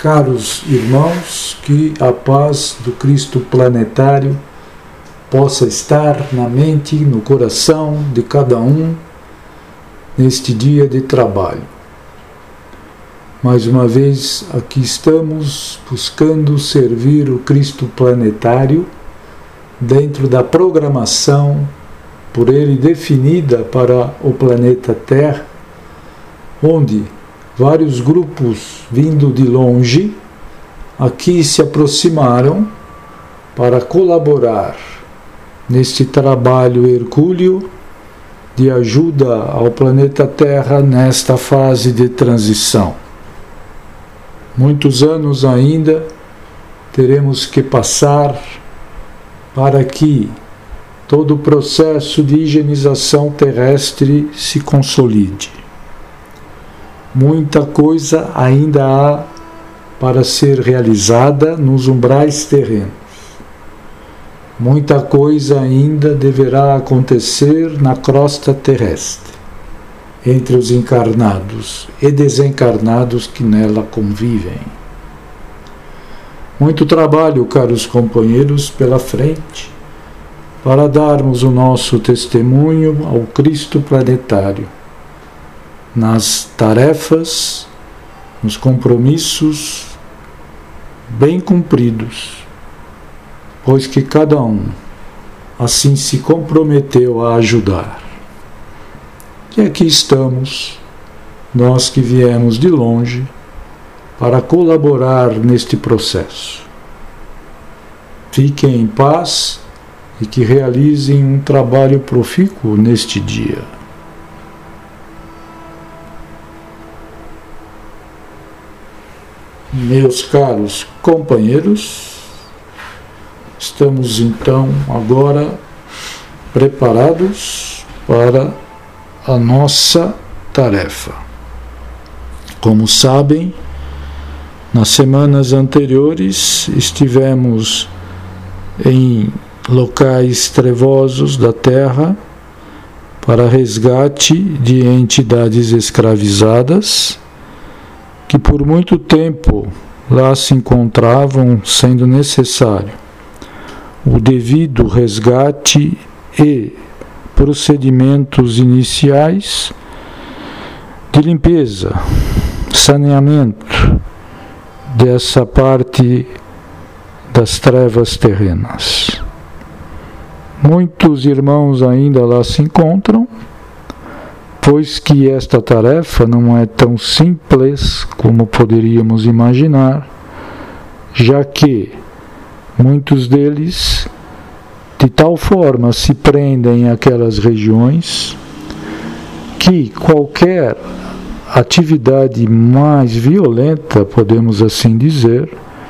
Caros irmãos, que a paz do Cristo planetário possa estar na mente, no coração de cada um neste dia de trabalho. Mais uma vez, aqui estamos buscando servir o Cristo planetário dentro da programação por ele definida para o planeta Terra, onde vários grupos vindo de longe aqui se aproximaram para colaborar neste trabalho hercúleo de ajuda ao planeta Terra nesta fase de transição. Muitos anos ainda teremos que passar para que todo o processo de higienização terrestre se consolide. Muita coisa ainda há para ser realizada nos umbrais terrenos. Muita coisa ainda deverá acontecer na crosta terrestre, entre os encarnados e desencarnados que nela convivem. Muito trabalho, caros companheiros, pela frente, para darmos o nosso testemunho ao Cristo planetário, nas tarefas, nos compromissos bem cumpridos, pois que cada um assim se comprometeu a ajudar. E aqui estamos, nós que viemos de longe, para colaborar neste processo. Fiquem em paz e que realizem um trabalho profícuo neste dia. Meus caros companheiros, estamos então agora preparados para a nossa tarefa. Como sabem, nas semanas anteriores estivemos em locais trevosos da Terra para resgate de entidades escravizadas que por muito tempo lá se encontravam, sendo necessário o devido resgate e procedimentos iniciais de limpeza, saneamento dessa parte das trevas terrenas. Muitos irmãos ainda lá se encontram, pois que esta tarefa não é tão simples como poderíamos imaginar, já que muitos deles de tal forma se prendem àquelas regiões que qualquer atividade mais violenta, podemos assim dizer,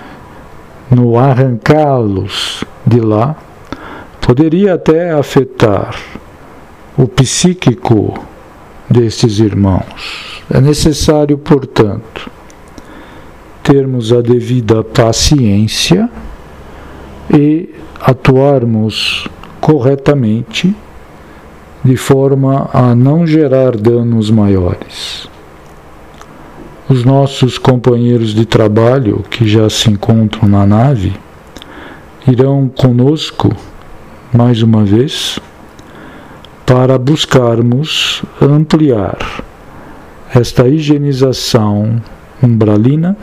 no arrancá-los de lá, poderia até afetar o psíquico destes irmãos. É necessário, portanto, termos a devida paciência e atuarmos corretamente, de forma a não gerar danos maiores. Os nossos companheiros de trabalho, que já se encontram na nave, irão conosco, mais uma vez, para buscarmos ampliar esta higienização umbralina,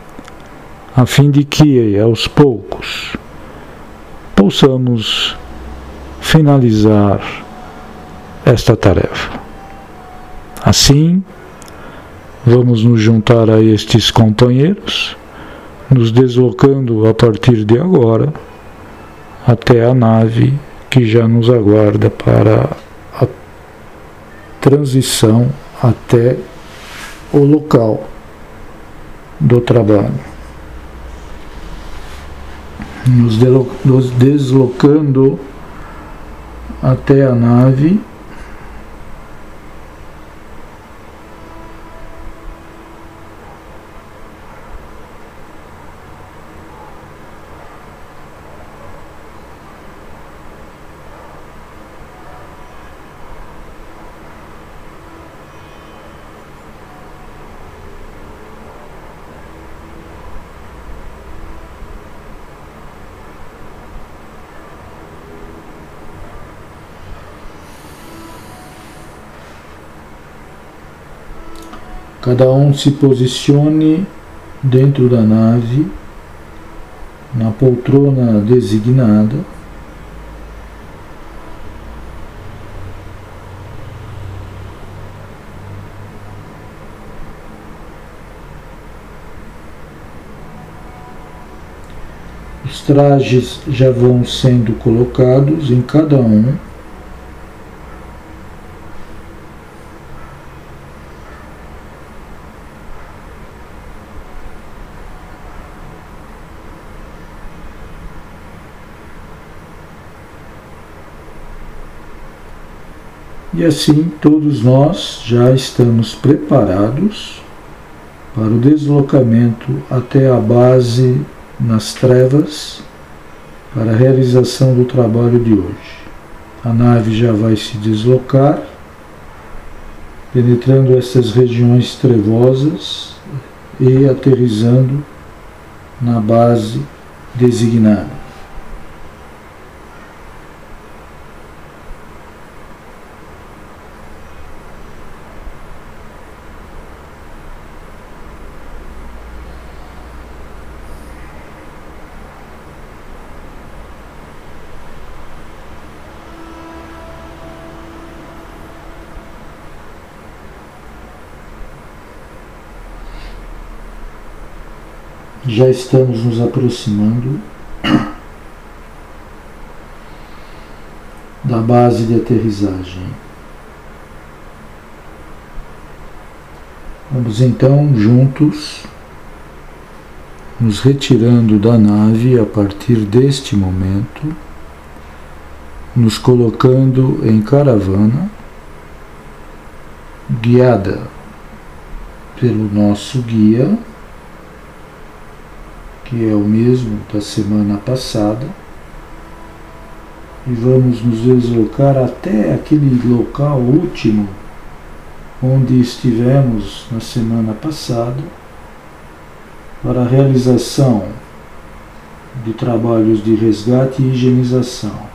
a fim de que, aos poucos, possamos finalizar esta tarefa. Assim, vamos nos juntar a estes companheiros, nos deslocando a partir de agora até a nave que já nos aguarda para a transição até o local do trabalho. Nos deslocando até a nave, Cada um se posicione dentro da nave, na poltrona designada. Os trajes já vão sendo colocados em cada um. E assim todos nós já estamos preparados para o deslocamento até a base nas trevas para a realização do trabalho de hoje. A nave já vai se deslocar, penetrando essas regiões trevosas e aterrissando na base designada. Já estamos nos aproximando da base de aterrissagem. Vamos então juntos nos retirando da nave a partir deste momento, nos colocando em caravana, guiada pelo nosso guia, que é o mesmo da semana passada, e vamos nos deslocar até aquele local último onde estivemos na semana passada para a realização de trabalhos de resgate e higienização.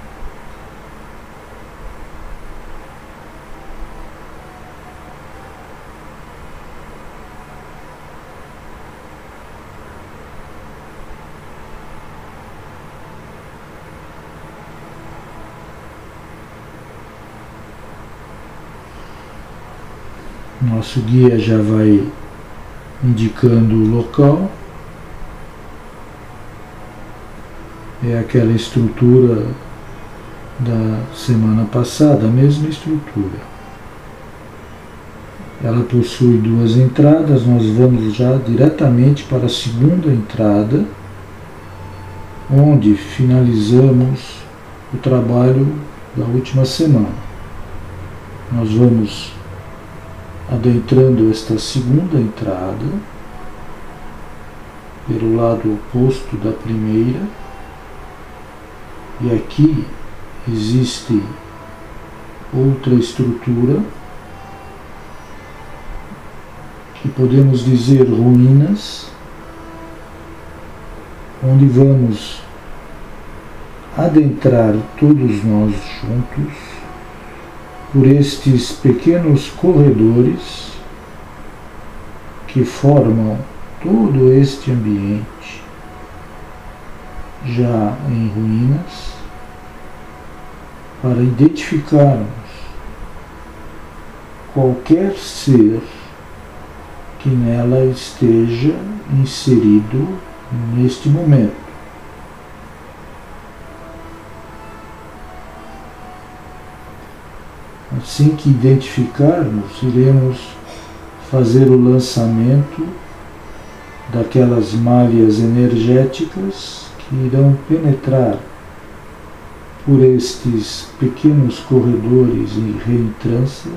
Nosso guia já vai indicando o local. É aquela estrutura da semana passada, a mesma estrutura. Ela possui duas entradas, nós vamos já diretamente para a segunda entrada, onde finalizamos o trabalho da última semana. Nós vamos adentrando esta segunda entrada pelo lado oposto da primeira, e aqui existe outra estrutura que podemos dizer ruínas, onde vamos adentrar todos nós juntos por estes pequenos corredores que formam todo este ambiente já em ruínas, para identificarmos qualquer ser que nela esteja inserido neste momento. Assim que identificarmos, iremos fazer o lançamento daquelas malhas energéticas que irão penetrar por estes pequenos corredores e reentrâncias,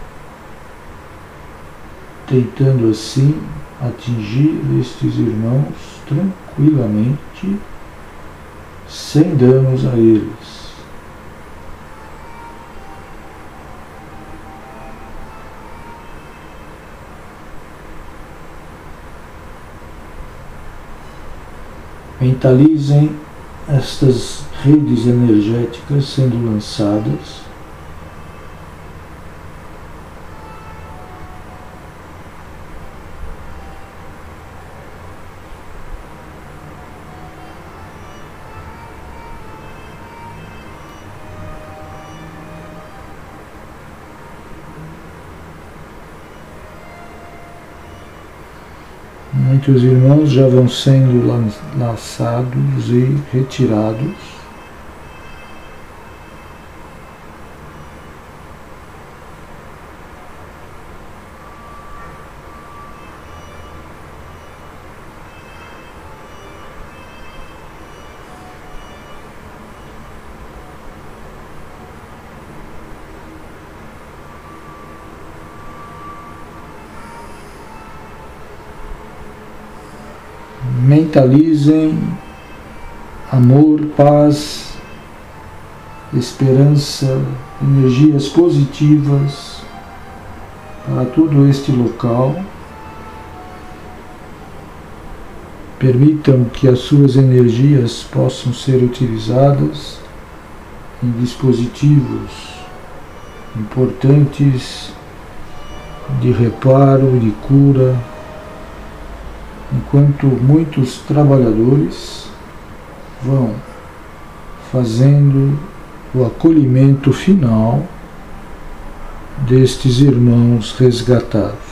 tentando assim atingir estes irmãos tranquilamente, sem danos a eles. Mentalizem estas redes energéticas sendo lançadas Muitos irmãos já vão sendo lançados e retirados. Mentalizem amor, paz, esperança, energias positivas para todo este local. Permitam que as suas energias possam ser utilizadas em dispositivos importantes de reparo, de cura, enquanto muitos trabalhadores vão fazendo o acolhimento final destes irmãos resgatados.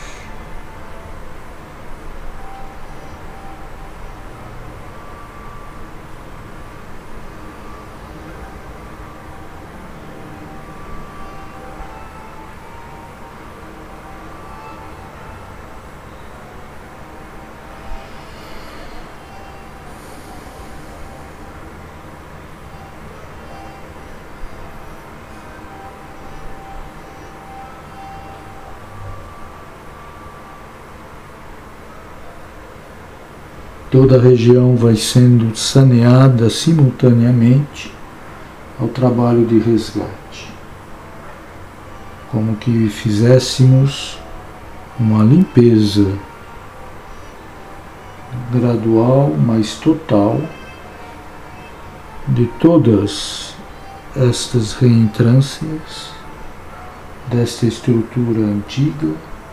Toda a região vai sendo saneada simultaneamente ao trabalho de resgate, como que fizéssemos uma limpeza gradual, mas total, de todas estas reentrâncias desta estrutura antiga,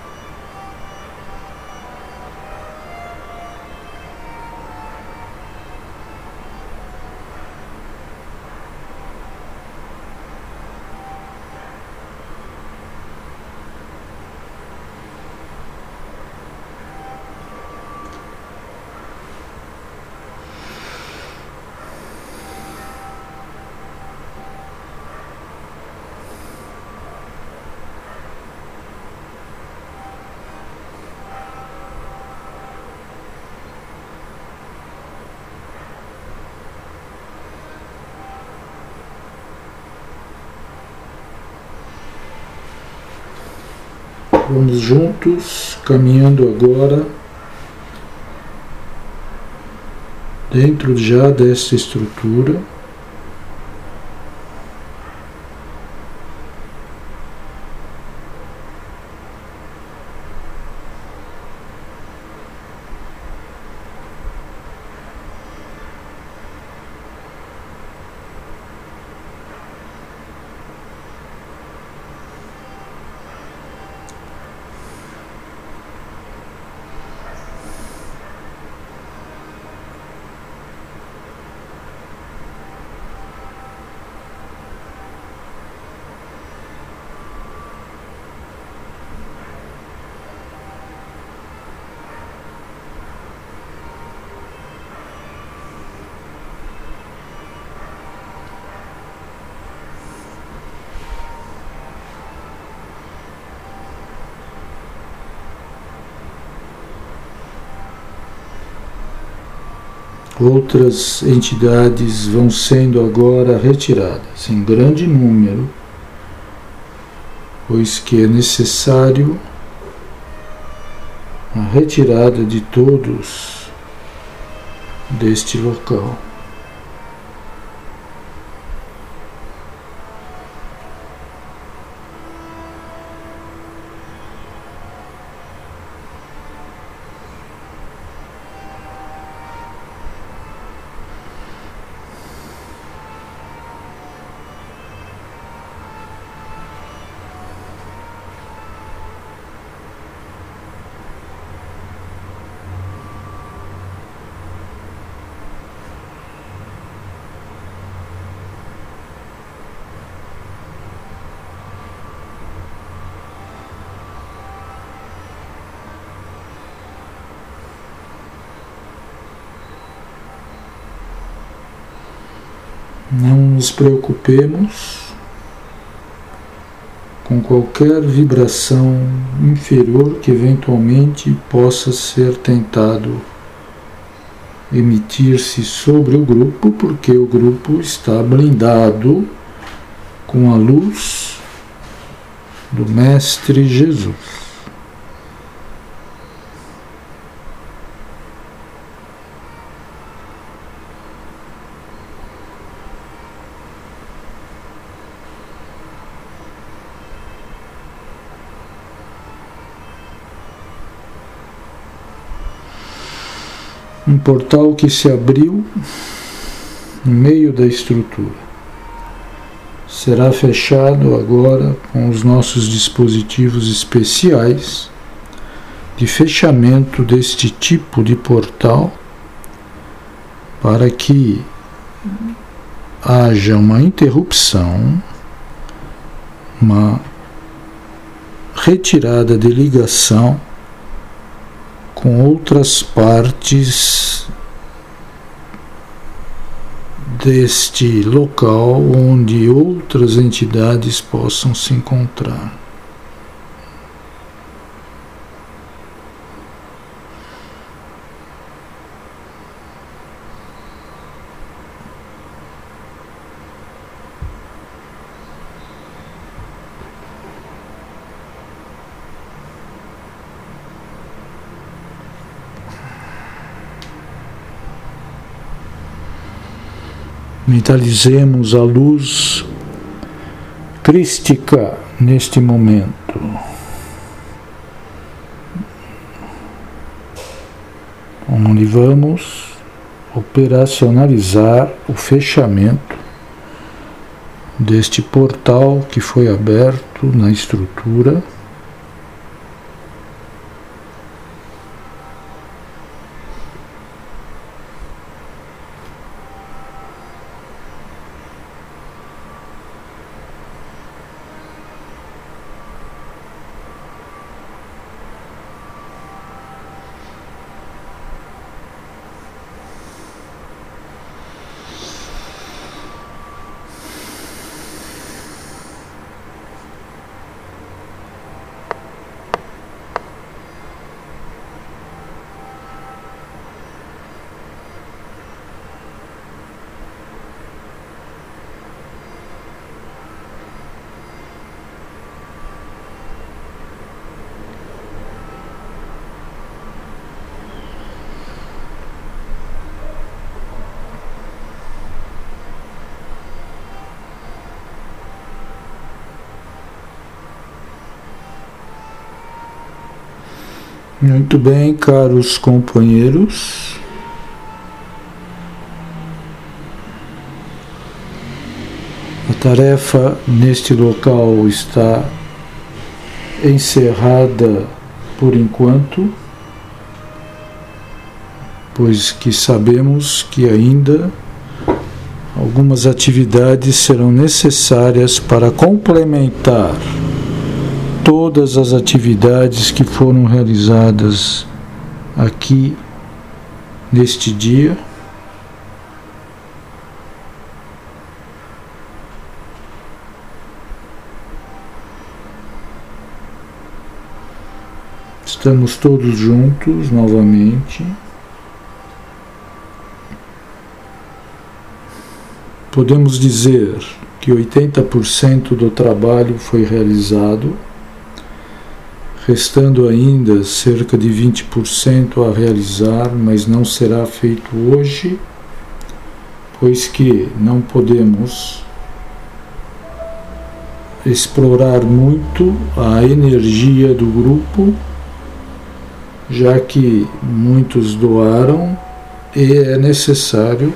vamos juntos, caminhando agora dentro já dessa estrutura. Outras entidades vão sendo agora retiradas em grande número, pois que é necessário a retirada de todos deste local. Não nos preocupemos com qualquer vibração inferior que eventualmente possa ser tentado emitir-se sobre o grupo, porque o grupo está blindado com a luz do Mestre Jesus. Um portal que se abriu no meio da estrutura. Será fechado agora com os nossos dispositivos especiais de fechamento deste tipo de portal, para que haja uma interrupção, uma retirada de ligação com outras partes deste local onde outras entidades possam se encontrar. Mentalizemos a luz crística neste momento. Onde vamos operacionalizar o fechamento deste portal que foi aberto na estrutura. Muito bem, caros companheiros. A tarefa neste local está encerrada por enquanto, pois que sabemos que ainda algumas atividades serão necessárias para complementar todas as atividades que foram realizadas aqui neste dia. Estamos todos juntos novamente. Podemos dizer que 80% do trabalho foi realizado, restando ainda cerca de 20% a realizar, mas não será feito hoje, pois que não podemos explorar muito a energia do grupo, já que muitos doaram e é necessário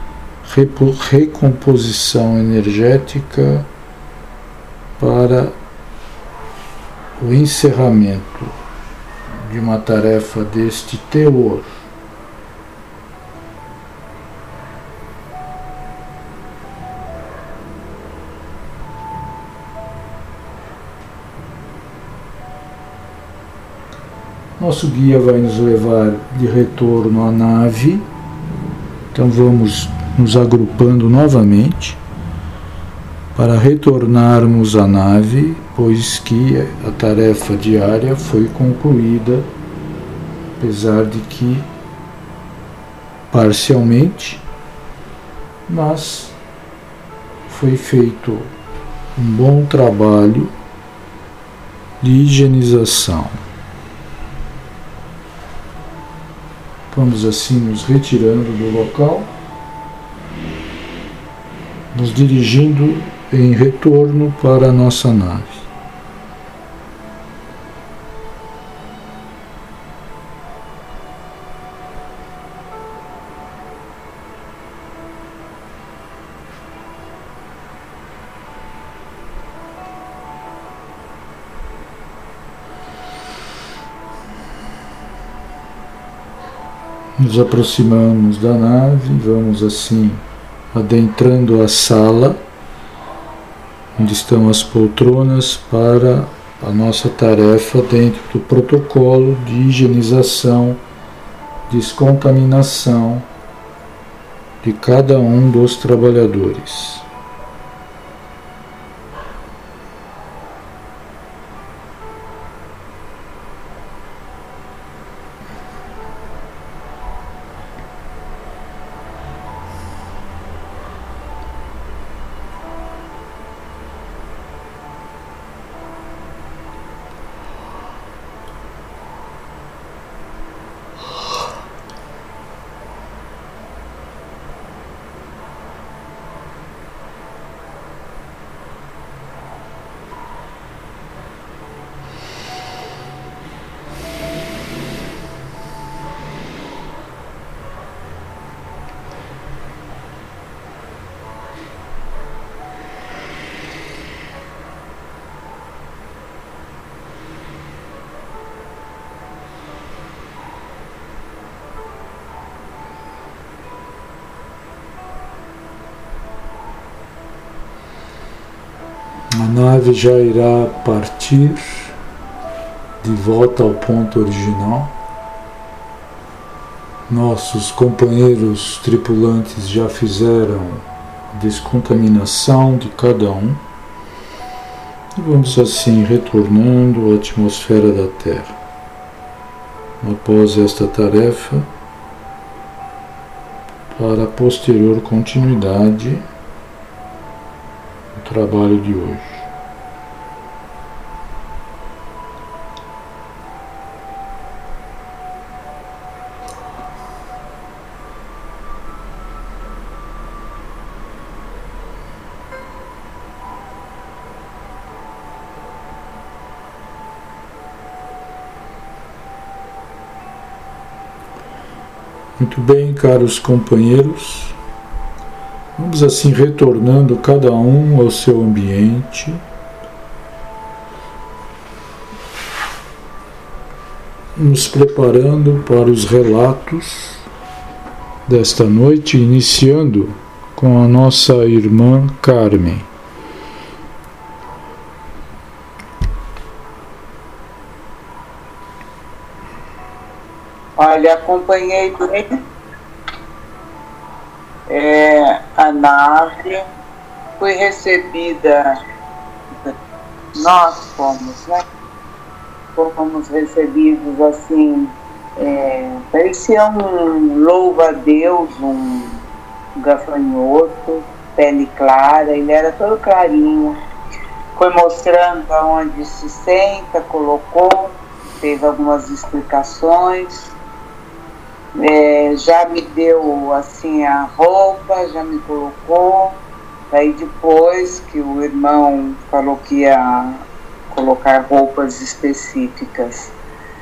recomposição energética para o encerramento de uma tarefa deste teor. Nosso guia vai nos levar de retorno à nave, então vamos nos agrupando novamente para retornarmos à nave, pois que a tarefa diária foi concluída, apesar de que parcialmente, mas foi feito um bom trabalho de higienização. Vamos assim nos retirando do local, nos dirigindo em retorno para a nossa nave. Nos aproximamos da nave, vamos assim adentrando a sala onde estão as poltronas para a nossa tarefa dentro do protocolo de higienização, descontaminação de cada um dos trabalhadores. A nave já irá partir de volta ao ponto original. Nossos companheiros tripulantes já fizeram a descontaminação de cada um. E vamos assim retornando à atmosfera da Terra. Após esta tarefa, para a posterior continuidade do trabalho de hoje. Muito bem, caros companheiros, vamos assim retornando cada um ao seu ambiente, nos preparando para os relatos desta noite, iniciando com a nossa irmã Carmen. Olha, acompanhei bem a nave, fui recebida, nós fomos, né? Fomos recebidos assim, parecia um louva-a-Deus, um gafanhoto, pele clara, ele era todo clarinho. Foi mostrando aonde se senta, colocou, fez algumas explicações. Já me deu assim a roupa, já me colocou. Aí depois que o irmão falou que ia colocar roupas específicas.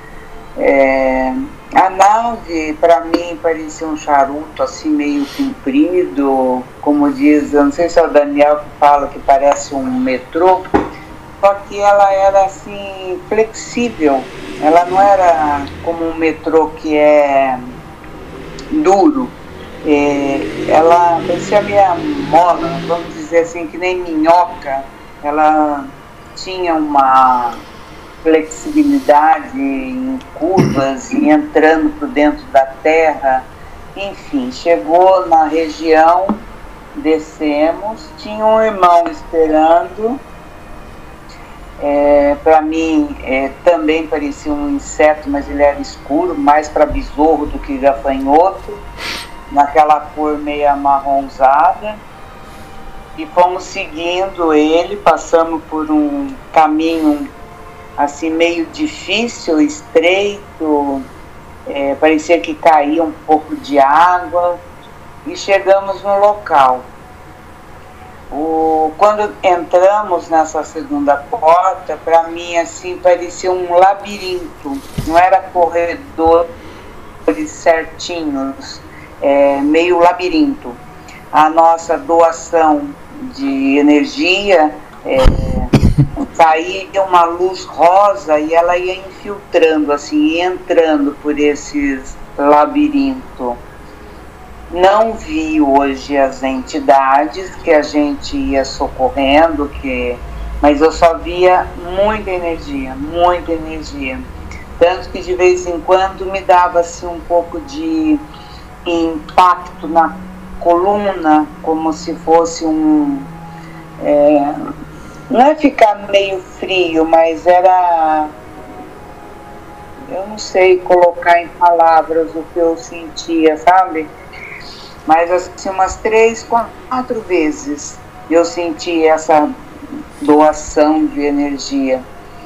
A nave para mim parecia um charuto assim meio comprido, como diz, eu não sei se é o Daniel que fala que parece um metrô, só que ela era assim flexível, ela não era como um metrô que é duro, ela parecia minha mola, vamos dizer assim, que nem minhoca, ela tinha uma flexibilidade em curvas e entrando por dentro da terra, Enfim, chegou na região, descemos, tinha um irmão esperando. Para mim também parecia um inseto, mas ele era escuro, mais para besouro do que gafanhoto, naquela cor meio amarronzada. E fomos seguindo ele, passamos por um caminho assim meio difícil, estreito, parecia que caía um pouco de água, e chegamos no local. Quando entramos nessa segunda porta, para mim assim parecia um labirinto, não era corredores certinhos, meio labirinto. A nossa doação de energia saía uma luz rosa e ela ia infiltrando, assim, entrando por esses labirintos. Não vi hoje as entidades que a gente ia socorrendo, mas eu só via muita energia, muita energia. Tanto que de vez em quando me dava assim, um pouco de impacto na coluna, como se fosse não é ficar meio frio, mas era... Eu não sei colocar em palavras o que eu sentia, sabe? Mas assim, umas 3, 4 vezes eu senti essa doação de energia.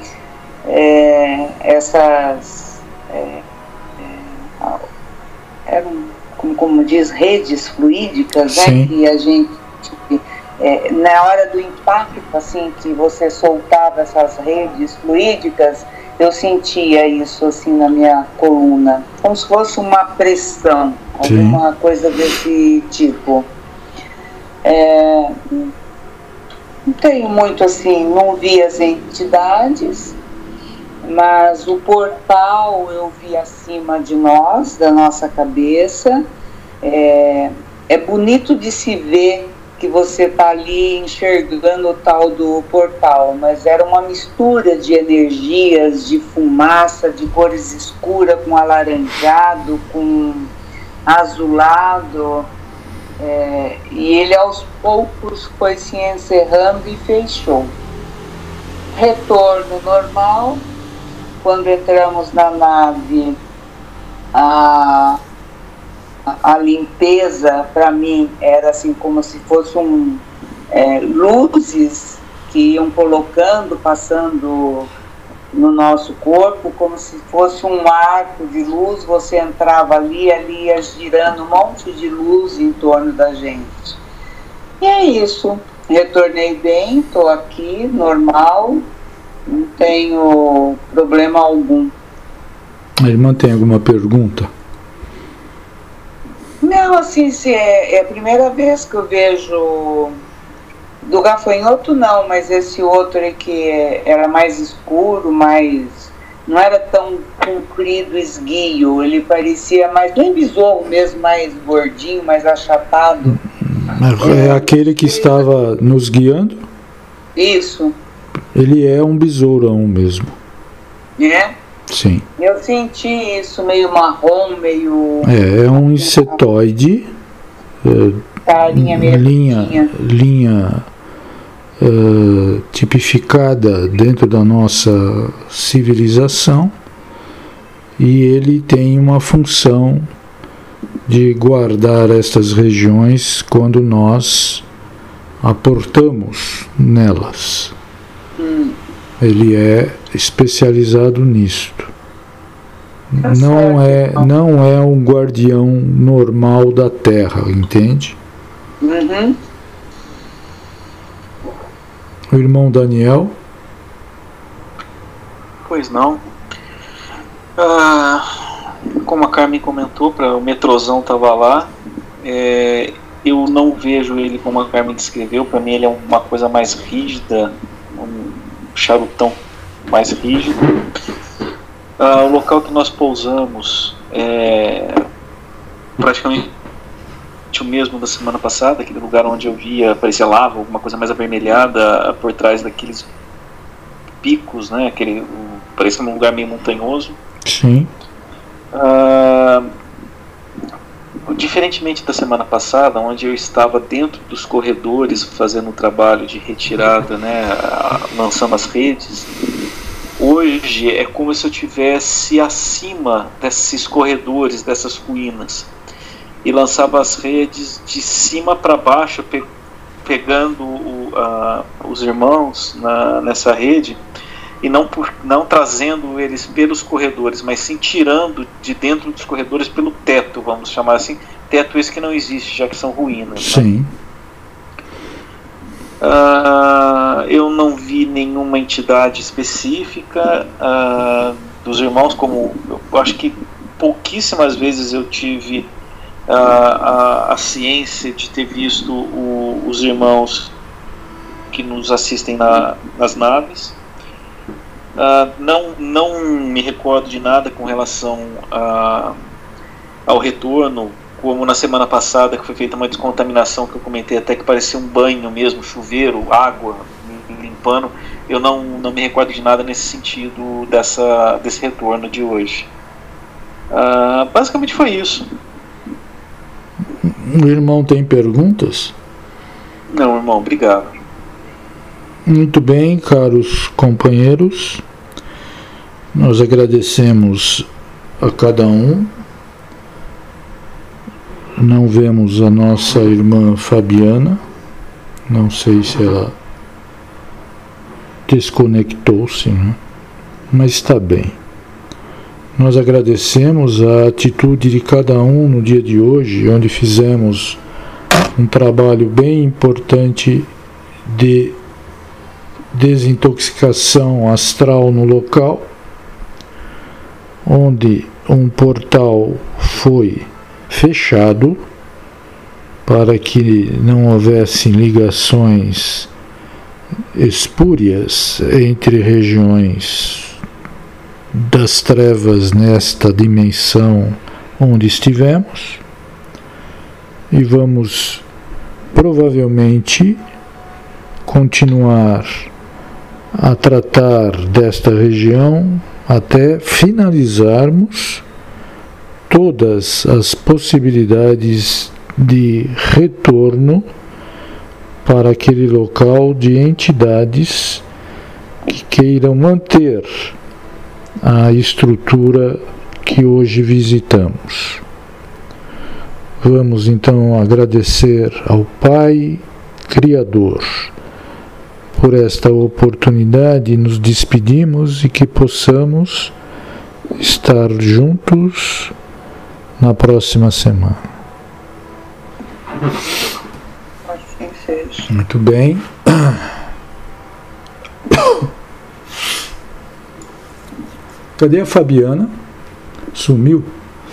Eram, como diz, redes fluídicas, né? Que a gente, na hora do impacto, assim, que você soltava essas redes fluídicas, eu sentia isso assim na minha coluna, como se fosse uma pressão, alguma coisa desse tipo. Não tenho muito assim, não vi as entidades, mas o portal eu vi acima de nós, da nossa cabeça. É bonito de se ver que você está ali enxergando o tal do portal, mas era uma mistura de energias, de fumaça, de cores escuras, com alaranjado, com azulado, e ele aos poucos foi se encerrando e fechou. Retorno normal. Quando entramos na nave, a limpeza para mim era assim como se fossem luzes que iam colocando, passando no nosso corpo, como se fosse um arco de luz. Você entrava ali ia girando um monte de luz em torno da gente. E é isso, retornei bem, estou aqui, normal, não tenho problema algum. A irmã tem alguma pergunta? Não, assim, se é a primeira vez que eu vejo do gafanhoto, não, mas esse outro aí que era mais escuro, não era tão comprido, esguio, ele parecia mais bem besouro mesmo, mais gordinho, mais achatado. É aquele que estava nos guiando? Isso. Ele é um besourão mesmo. É? Sim. Eu senti isso, meio marrom, meio... É um insetoide. Linha tipificada dentro da nossa civilização, e ele tem uma função de guardar estas regiões quando nós aportamos nelas. Ele é especializado nisto. Não é um guardião normal da Terra, entende? Uhum. O irmão Daniel? Pois não. Como a Carmen comentou, o metrozão estava lá. Eu não vejo ele como a Carmen descreveu. Para mim ele é uma coisa mais rígida, um charutão mais rígido. O local que nós pousamos é praticamente o mesmo da semana passada, aquele lugar onde eu via, parecia lava, alguma coisa mais avermelhada por trás daqueles picos, né? Parecia um lugar meio montanhoso. Sim. diferentemente da semana passada, onde eu estava dentro dos corredores fazendo um trabalho de retirada, né, lançando as redes, hoje é como se eu estivesse acima desses corredores, dessas ruínas, e lançava as redes de cima para baixo, pegando os irmãos nessa rede, e não trazendo eles pelos corredores, mas sim tirando de dentro dos corredores pelo teto, vamos chamar assim, teto esse que não existe, já que são ruínas. Sim. Né? Eu não vi nenhuma entidade específica dos irmãos, como eu acho que pouquíssimas vezes eu tive a ciência de ter visto os irmãos que nos assistem nas naves. Não me recordo de nada com relação ao retorno, como na semana passada, que foi feita uma descontaminação que eu comentei, até que parecia um banho mesmo, chuveiro, água limpando. Eu não me recordo de nada nesse sentido desse retorno de hoje. Basicamente foi isso. O irmão tem perguntas? Não, irmão, obrigado. Muito bem, caros companheiros, nós agradecemos a cada um. Não vemos a nossa irmã Fabiana, não sei se ela desconectou-se, né? Mas está bem. Nós agradecemos a atitude de cada um no dia de hoje, onde fizemos um trabalho bem importante de desintoxicação astral no local, onde um portal foi fechado para que não houvesse ligações espúrias entre regiões das trevas nesta dimensão onde estivemos, e vamos provavelmente continuar a tratar desta região até finalizarmos todas as possibilidades de retorno para aquele local de entidades que queiram manter a estrutura que hoje visitamos. Vamos então agradecer ao Pai Criador por esta oportunidade, nos despedimos e que possamos estar juntos na próxima semana. Assim seja. Muito bem. Cadê a Fabiana? Sumiu?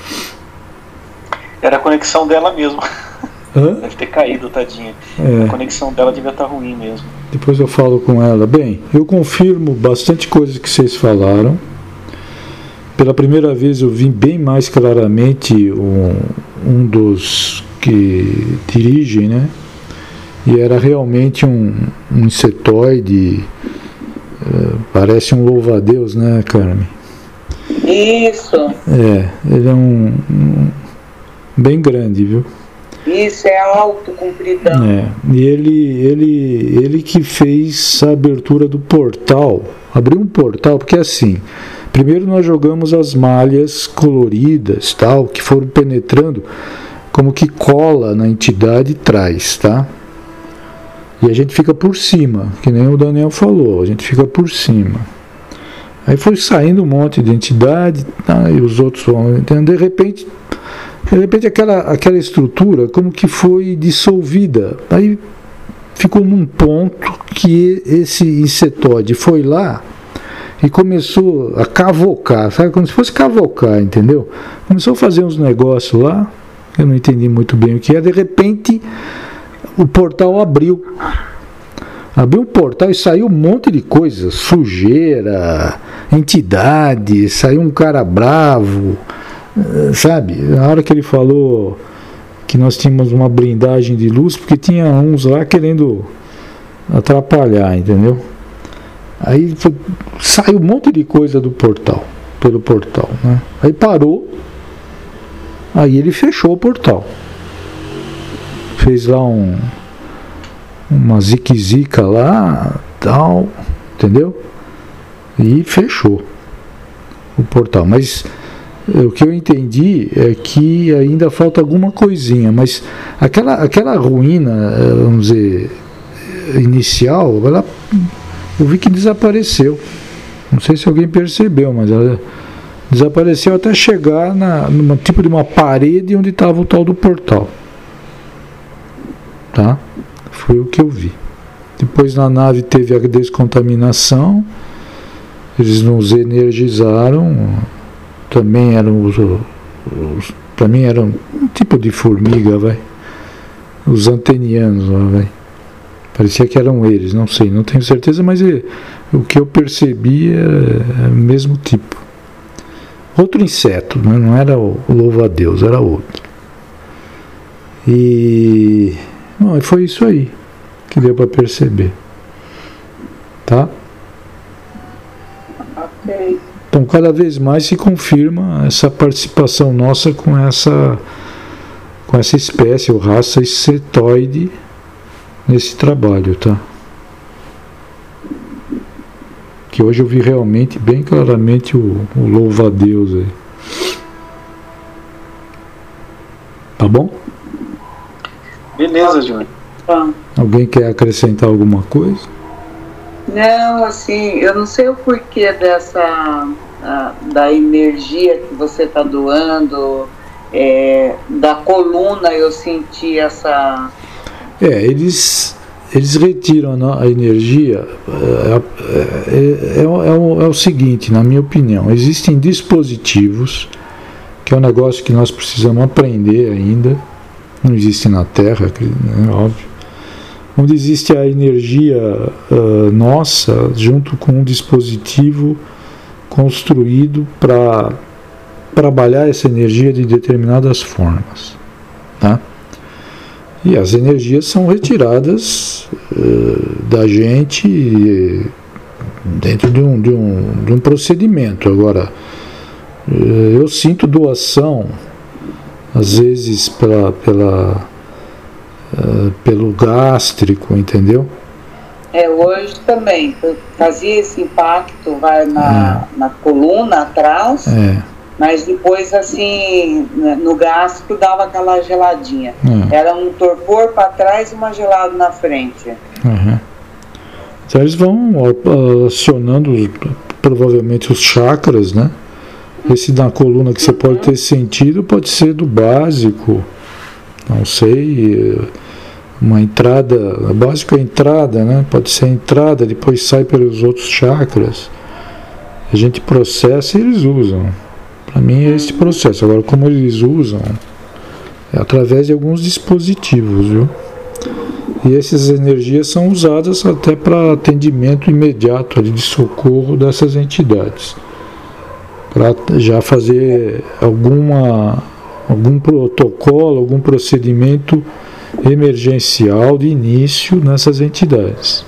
Era a conexão dela mesmo. Hã? Deve ter caído, tadinha. A conexão dela devia estar ruim mesmo. Depois eu falo com ela. Bem, eu confirmo bastante coisa que vocês falaram. Pela primeira vez eu vi bem mais claramente um dos que dirigem, né? E era realmente um insetoide, parece um louva-a-Deus, né, Carmen? Isso. Ele é bem grande, viu? Isso, é alto, compridão. E ele que fez a abertura do portal, abriu um portal, porque assim, primeiro nós jogamos as malhas coloridas, tal, que foram penetrando, como que cola na entidade e traz, tá? E a gente fica por cima, que nem o Daniel falou, a gente fica por cima. Aí foi saindo um monte de entidade, tá, e os outros vão entendendo, de repente aquela estrutura como que foi dissolvida. Aí ficou num ponto que esse insetóide foi lá e começou a cavocar, sabe? Como se fosse cavocar, entendeu? Começou a fazer uns negócios lá, eu não entendi muito bem o que é. De repente o portal abriu o portal e saiu um monte de coisas, sujeira, entidade, saiu um cara bravo, sabe? Na hora que ele falou que nós tínhamos uma blindagem de luz, porque tinha uns lá querendo atrapalhar, entendeu? Aí saiu um monte de coisa do portal, pelo portal, né? Aí parou, Aí ele fechou o portal. Fez lá uma zique-zica lá, tal, entendeu? E fechou o portal. Mas o que eu entendi é que ainda falta alguma coisinha, mas aquela ruína, vamos dizer, inicial, eu vi que desapareceu. Não sei se alguém percebeu, mas ela desapareceu até chegar num tipo de uma parede onde estava o tal do portal. Tá? Foi o que eu vi. Depois na nave teve a descontaminação, eles nos energizaram, também eram também eram um tipo de formiga, os antenianos, parecia que eram eles, não sei, não tenho certeza, mas o que eu percebi é o mesmo tipo. Outro inseto, né? Não era o louva-a-Deus, era outro. E foi isso aí que deu para perceber. Tá? Ok. Então, cada vez mais se confirma essa participação nossa com essa espécie ou raça insetoide nesse trabalho, tá? Que hoje eu vi realmente, bem claramente, o louva-a-Deus aí. Tá bom? Beleza, Júnior. Alguém quer acrescentar alguma coisa? Não, assim, eu não sei o porquê da energia que você está doando, da coluna eu senti essa... Eles retiram a energia. É o seguinte, na minha opinião, existem dispositivos, que é um negócio que nós precisamos aprender ainda, não existe na Terra, é óbvio, onde existe a energia nossa junto com um dispositivo construído para trabalhar essa energia de determinadas formas, tá? E as energias são retiradas da gente dentro de um procedimento. Agora, eu sinto doação, às vezes pelo gástrico, entendeu? Hoje também, fazia esse impacto, na coluna atrás, mas depois assim, no gástrico dava aquela geladinha. Era um torpor para trás e uma gelada na frente. Então eles vão acionando provavelmente os chakras, né? Esse da coluna que você pode ter sentido pode ser do básico, não sei, uma entrada, a básica é a entrada, né? Pode ser a entrada, depois sai pelos outros chakras, a gente processa e eles usam. Para mim é esse processo. Agora, como eles usam, é através de alguns dispositivos, viu? E essas energias são usadas até para atendimento imediato ali, de socorro dessas entidades, para já fazer algum protocolo, algum procedimento emergencial de início nessas entidades.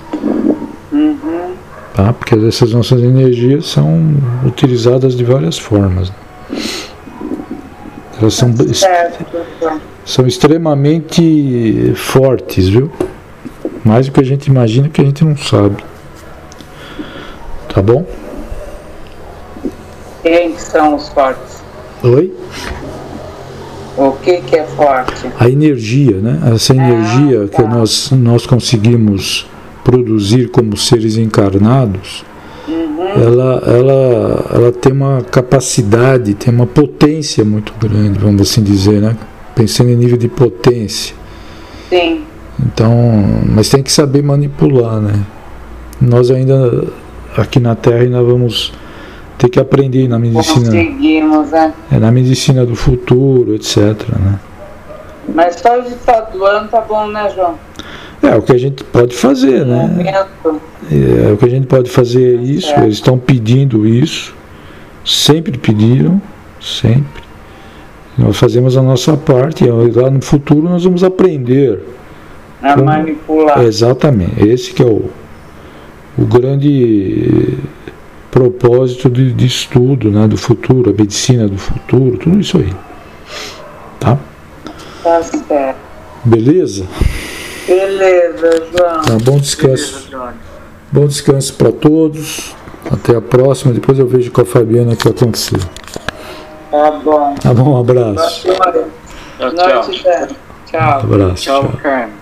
Tá? Porque essas nossas energias são utilizadas de várias formas. Elas são extremamente fortes, viu? Mais do que a gente imagina, que a gente não sabe. Tá bom? Quem são os fortes? Oi? O que é forte? A energia, né? Essa energia que nós conseguimos produzir como seres encarnados, ela tem uma capacidade, tem uma potência muito grande, vamos assim dizer, né? Pensando em nível de potência. Sim. Então, mas tem que saber manipular, né? Nós ainda, aqui na Terra, ainda vamos ter que aprender na medicina. Conseguimos, né? Na medicina do futuro, etc, né? Mas só de estar doando tá bom, né, João? É o que a gente pode fazer, né? O que a gente pode fazer é isso. Eles estão pedindo isso, sempre pediram, sempre. Nós fazemos a nossa parte, e lá no futuro nós vamos aprender a manipular. Exatamente, esse que é o grande propósito de estudo, né, do futuro, a medicina do futuro, tudo isso aí. Tá? Tá certo. Beleza? Beleza, João. Tá, bom descanso. Beleza, Johnny. Bom descanso para todos. Até a próxima. Depois eu vejo com a Fabiana o que aconteceu. Tá bom. Tá bom, um abraço. Boa noite. Tchau, tchau. Noite, Zé. Tchau. Um abraço. Tchau, Tchau. Carmen.